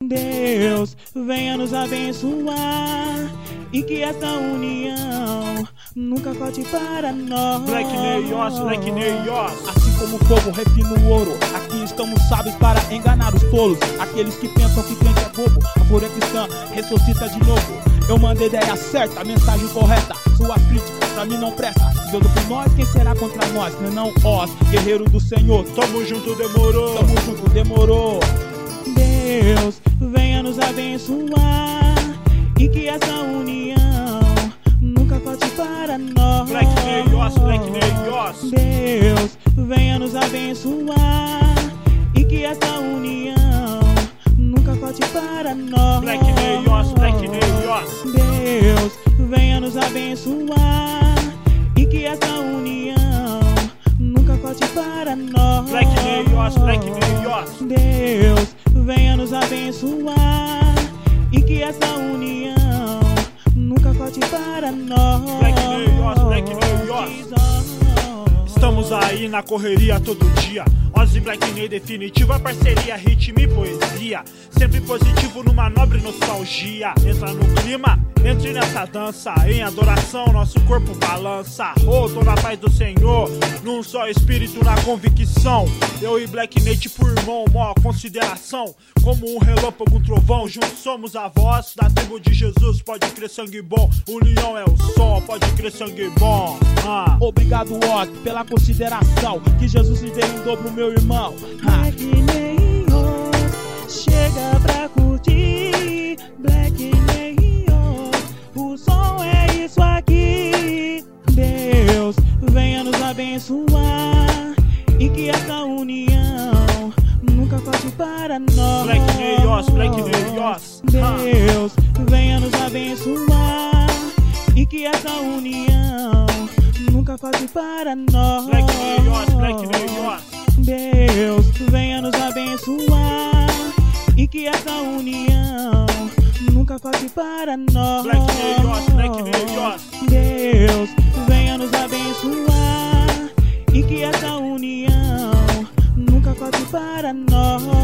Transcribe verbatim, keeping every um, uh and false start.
Deus venha nos abençoar e que essa união nunca falte para nós. Black Neios, Black Neios. Assim como o fogo refina o ouro, aqui estamos sábios para enganar os tolos. Aqueles que pensam que crente é bobo, a flor é cristã, ressuscita de novo. Eu mandei a ideia certa, a mensagem correta. Suas críticas pra mim não presta. Se Deus é por nós, quem será contra nós? Não, não, ó, guerreiro do Senhor. Tamo junto, demorou. Tamo junto, demorou. Deus venha nos abençoar e que essa união nunca falte para nós. Black Neios, Black Neios. Deus venha nos abençoar e que essa união nunca falte para nós. Black Neios, Black Neios. Deus venha nos abençoar e que essa união nunca falte para nós. Black Neios, Black Neios. Deus venha nos abençoar e que essa união nunca falte para nós. Black Neios, Black Neios. Estamos aí na correria todo dia. Ozzy Black Ney, definitiva parceria, ritmo e poesia. Sempre positivo numa nobre nostalgia. Entra no clima, entre nessa dança. Em adoração, nosso corpo balança. Oh, tô na paz do Senhor, num só espírito, na convicção. Eu e Black Ney, tipo irmão, maior consideração. Como um relâmpago, um trovão, juntos somos a voz da tribo de Jesus. Pode crer, sangue bom, união é o som. Pode crer, sangue bom. ah. Obrigado, Ozzy, pela consideração. Que Jesus lhe dê em dobro, meu irmão. Black Neios, chega pra curtir. Black Neios, o som é isso aqui. Deus venha nos abençoar e que essa união nunca falte para nós. Black Neios, Black Neios. Deus venha nos abençoar e que essa união nunca falte para nós. Black Neios, Black Neios. Deus venha nos abençoar e que essa união nunca falte para nós. Black Neios, Black Neios. Deus venha nos abençoar e que essa união nunca falte para nós.